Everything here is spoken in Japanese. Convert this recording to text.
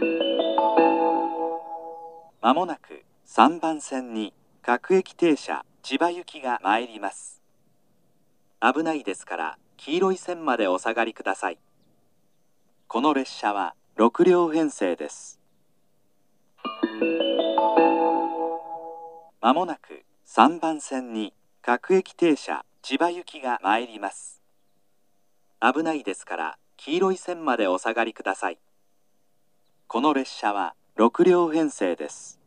まもなく3番線に各駅停車千葉行きが参ります。危ないですから黄色い線までお下がりください。この列車は6両編成です。まもなく3番線に各駅停車千葉行きが参ります。危ないですから黄色い線までお下がりください。この列車は6両編成です。